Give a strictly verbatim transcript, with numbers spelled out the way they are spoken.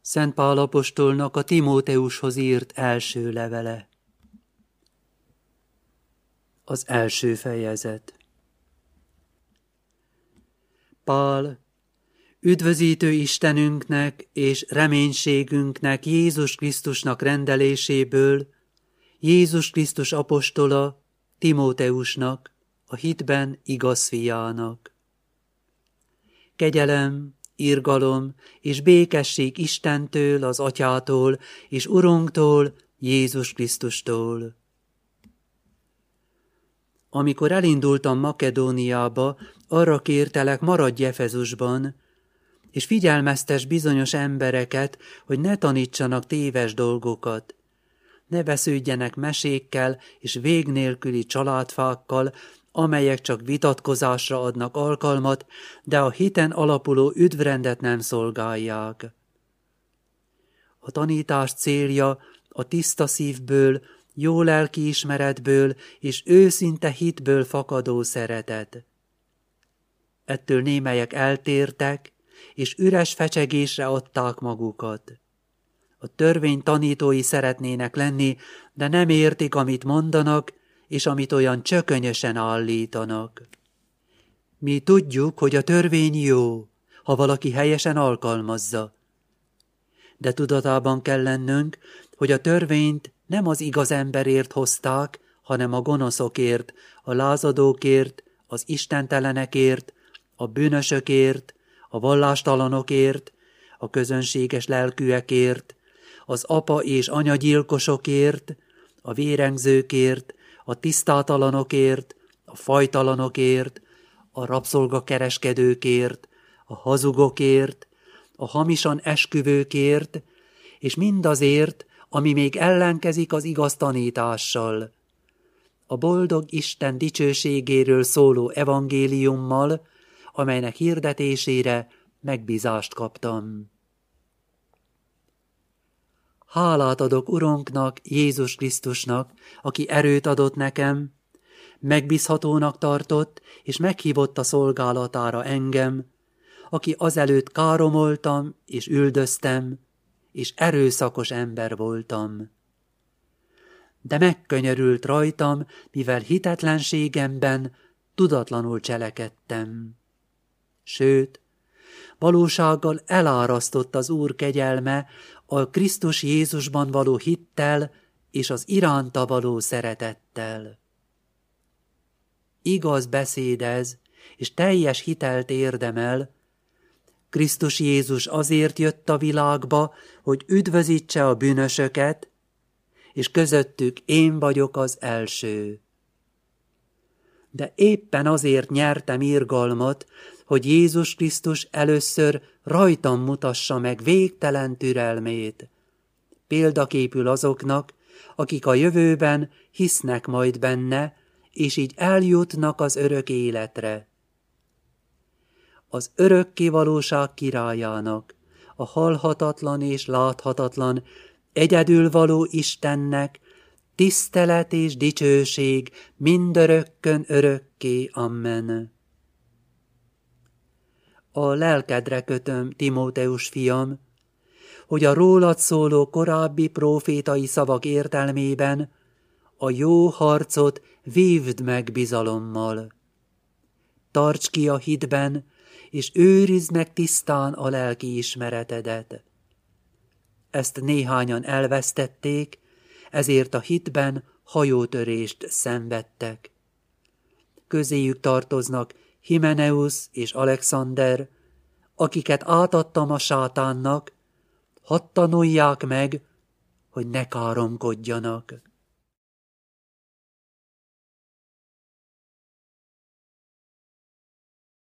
Szent Pál apostolnak a Timóteushoz írt első levele. Az első fejezet. Pál, üdvözítő Istenünknek és reménységünknek Jézus Krisztusnak rendeléséből, Jézus Krisztus apostola Timóteusnak, a hitben igaz fiának. Kegyelem, irgalom és békesség Istentől, az Atyától és Urunktól, Jézus Krisztustól. Amikor elindultam Makedóniába, arra kértelek, maradj Efezusban, és figyelmeztes bizonyos embereket, hogy ne tanítsanak téves dolgokat, ne vesződjenek mesékkel és vég nélküli családfákkal, amelyek csak vitatkozásra adnak alkalmat, de a hiten alapuló üdvrendet nem szolgálják. A tanítás célja a tiszta szívből, jó lelkiismeretből és őszinte hitből fakadó szeretet. Ettől némelyek eltértek, és üres fecsegésre adták magukat. A törvény tanítói szeretnének lenni, de nem értik, amit mondanak, és amit olyan csökönyösen állítanak. Mi tudjuk, hogy a törvény jó, ha valaki helyesen alkalmazza. De tudatában kell lennünk, hogy a törvényt nem az igaz emberért hozták, hanem a gonoszokért, a lázadókért, az istentelenekért, a bűnösökért, a vallástalanokért, a közönséges lelkűekért, az apa és anyagyilkosokért, a vérengzőkért, a tisztátalanokért, a fajtalanokért, a rabszolgakereskedőkért, a hazugokért, a hamisan esküvőkért, és mindazért, ami még ellenkezik az igaz tanítással. A boldog Isten dicsőségéről szóló evangéliummal, amelynek hirdetésére megbízást kaptam. Hálát adok Urunknak, Jézus Krisztusnak, aki erőt adott nekem, megbízhatónak tartott, és meghívott a szolgálatára engem, aki azelőtt káromoltam és üldöztem, és erőszakos ember voltam. De megkönyörült rajtam, mivel hitetlenségemben tudatlanul cselekedtem. Sőt, valósággal elárasztott az Úr kegyelme a Krisztus Jézusban való hittel és az iránta való szeretettel. Igaz beszéd ez, és teljes hitelt érdemel. Krisztus Jézus azért jött a világba, hogy üdvözítse a bűnösöket, és közöttük én vagyok az első. De éppen azért nyertem irgalmat, hogy Jézus Krisztus először rajtam mutassa meg végtelen türelmét, példaképül azoknak, akik a jövőben hisznek majd benne, és így eljutnak az örök életre. Az örökké valóság királyának, a halhatatlan és láthatatlan, egyedül való Istennek tisztelet és dicsőség mindörökkön örökké. Amen. A lelkedre kötöm, Timóteus fiam, hogy a rólad szóló korábbi prófétai szavak értelmében a jó harcot vívd meg bizalommal. Tarts ki a hitben, és őrizd meg tisztán a lelki ismeretedet. Ezt néhányan elvesztették, ezért a hitben hajótörést szenvedtek. Közéjük tartoznak Himeneusz és Alexander, akiket átadtam a sátánnak, hadd tanulják meg, hogy ne káromkodjanak.